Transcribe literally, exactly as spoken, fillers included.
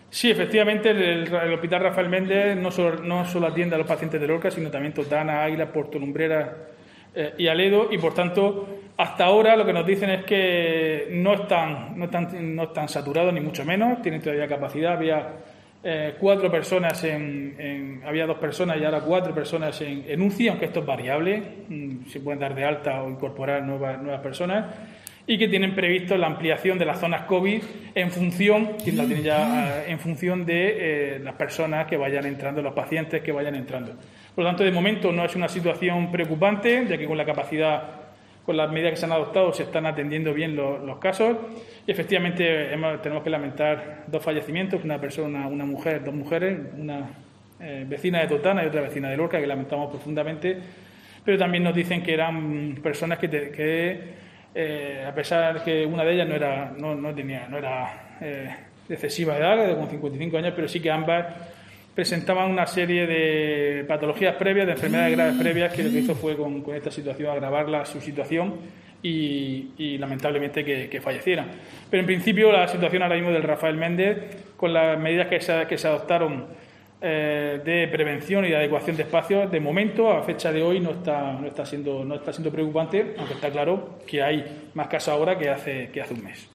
Sí, efectivamente, el, el Hospital Rafael Méndez no solo, no solo atiende a los pacientes de Lorca, sino también Totana, Águila, Puerto Lumbreras eh, y Aledo, y por tanto, hasta ahora lo que nos dicen es que no están, no están, no están saturados, ni mucho menos, tienen todavía capacidad. Había eh, cuatro personas, en, en, había dos personas y ahora cuatro personas en, en U C I, aunque esto es variable, mmm, se pueden dar de alta o incorporar nuevas, nuevas personas, y que tienen previsto la ampliación de las zonas COVID en función, la tienen ya, en función de eh, las personas que vayan entrando, los pacientes que vayan entrando. Por lo tanto, de momento no es una situación preocupante, ya que con la capacidad, con las medidas que se han adoptado, se están atendiendo bien los, los casos. Y efectivamente hemos, tenemos que lamentar dos fallecimientos, una persona, una mujer, dos mujeres, una eh, vecina de Totana y otra vecina de Lorca, que lamentamos profundamente, pero también nos dicen que eran personas que, te, que Eh, a pesar de que una de ellas no era no, no tenía no era eh, de excesiva edad, de con cincuenta y cinco años, pero sí que ambas presentaban una serie de patologías previas, de enfermedades graves previas, que lo que hizo fue con, con esta situación agravarla su situación y, y lamentablemente que, que fallecieran. Pero en principio la situación ahora mismo del Rafael Méndez, con las medidas que se, que se adoptaron Eh, de prevención y de adecuación de espacios, de momento, a fecha de hoy, no está, no está siendo, no está siendo preocupante, aunque está claro que hay más casos ahora que hace, que hace un mes.